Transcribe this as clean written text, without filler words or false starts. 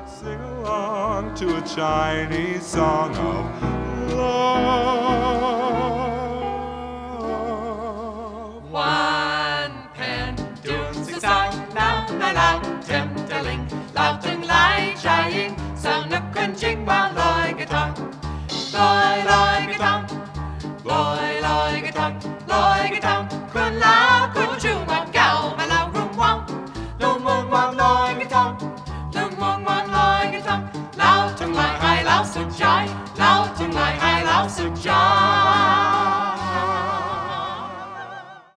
Sing along to a Chinese song of love. One pen, doom six song, lao la lao, tim telling, lao tung lai trying, sang nước khuyên chinh bao loi cái thang, loi cái thang, loi cái thang, loi cái thang, khuyên lá khuyên chu bằng cao mà lao rung quang loi cái thang, lung quang loi cái thang, lao tung lai hai lao sực trái, lao tung lai hai lao sực trái.